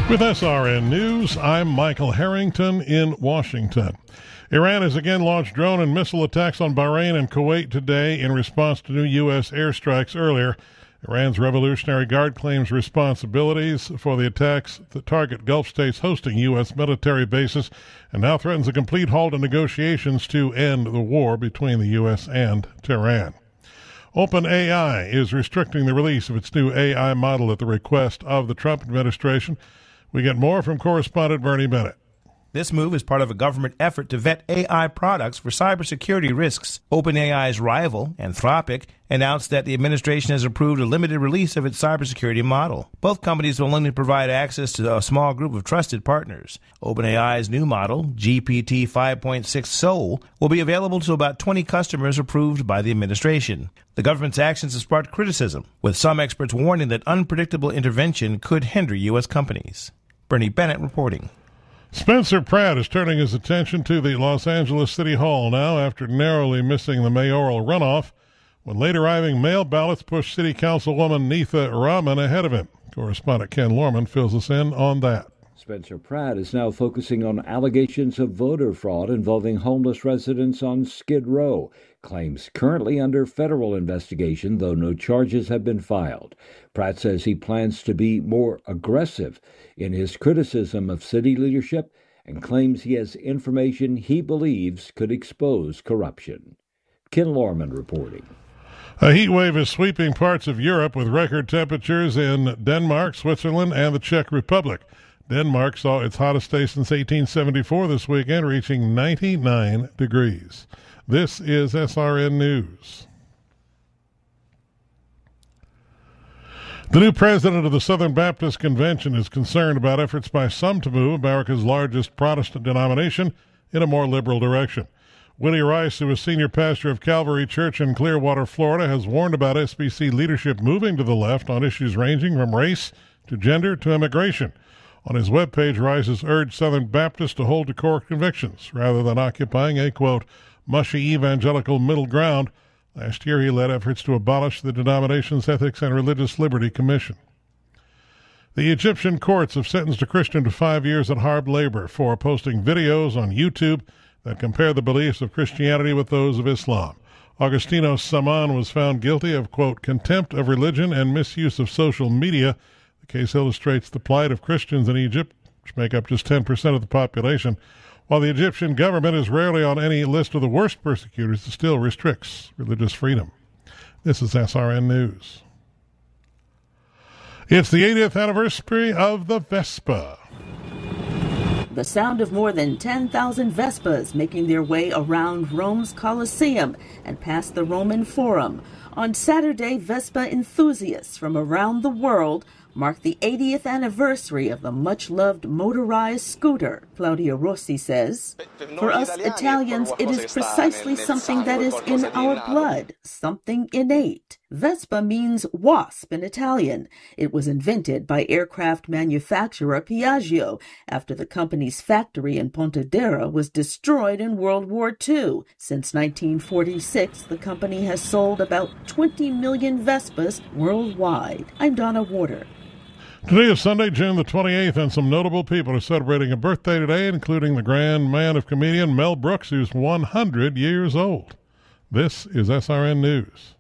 With SRN News, I'm Michael Harrington in Washington. Iran has again launched drone and missile attacks on Bahrain and Kuwait today in response to new U.S. airstrikes earlier. Iran's Revolutionary Guard claims responsibilities for the attacks that target Gulf states hosting U.S. military bases and now threatens a complete halt in negotiations to end the war between the U.S. and Tehran. OpenAI is restricting the release of its new AI model at the request of the Trump administration. We get more from correspondent Bernie Bennett. This move is part of a government effort to vet AI products for cybersecurity risks. OpenAI's rival, Anthropic, announced that the administration has approved a limited release of its cybersecurity model. Both companies will only provide access to a small group of trusted partners. OpenAI's new model, GPT 5.6 Soul, will be available to about 20 customers approved by the administration. The government's actions have sparked criticism, with some experts warning that unpredictable intervention could hinder U.S. companies. Bernie Bennett reporting. Spencer Pratt is turning his attention to the Los Angeles City Hall now after narrowly missing the mayoral runoff when late-arriving mail ballots pushed City Councilwoman Neetha Rahman ahead of him. Correspondent Ken Lorman fills us in on that. Spencer Pratt is now focusing on allegations of voter fraud involving homeless residents on Skid Row. Claims currently under federal investigation, though no charges have been filed. Pratt says he plans to be more aggressive in his criticism of city leadership and claims he has information he believes could expose corruption. Ken Lorman reporting. A heat wave is sweeping parts of Europe with record temperatures in Denmark, Switzerland, and the Czech Republic. Denmark saw its hottest day since 1874 this weekend, reaching 99 degrees. This is SRN News. The new president of the Southern Baptist Convention is concerned about efforts by some to move America's largest Protestant denomination in a more liberal direction. Willie Rice, who is senior pastor of Calvary Church in Clearwater, Florida, has warned about SBC leadership moving to the left on issues ranging from race to gender to immigration. On his webpage, Rice has urged Southern Baptists to hold to core convictions rather than occupying a, quote, mushy evangelical middle ground. Last year, he led efforts to abolish the denomination's Ethics and Religious Liberty Commission. The Egyptian courts have sentenced a Christian to 5 years at hard labor for posting videos on YouTube that compare the beliefs of Christianity with those of Islam. Augustino Saman was found guilty of, quote, contempt of religion and misuse of social media. The case illustrates the plight of Christians in Egypt, which make up just 10% of the population. While the Egyptian government is rarely on any list of the worst persecutors, it still restricts religious freedom. This is SRN News. It's the 80th anniversary of the Vespa. The sound of more than 10,000 Vespas making their way around Rome's Colosseum and past the Roman Forum. On Saturday, Vespa enthusiasts from around the world marked the 80th anniversary of the much-loved motorized scooter. Claudia Rossi says, for us Italians, it is precisely something that is in our blood, something innate. Vespa means wasp in Italian. It was invented by aircraft manufacturer Piaggio after the company's factory in Pontedera was destroyed in World War II. Since 1946, the company has sold about 20 million Vespas worldwide. I'm Donna Warder. Today is Sunday, June the 28th, and some notable people are celebrating a birthday today, including the grand man of comedian Mel Brooks, who's 100 years old. This is SRN News.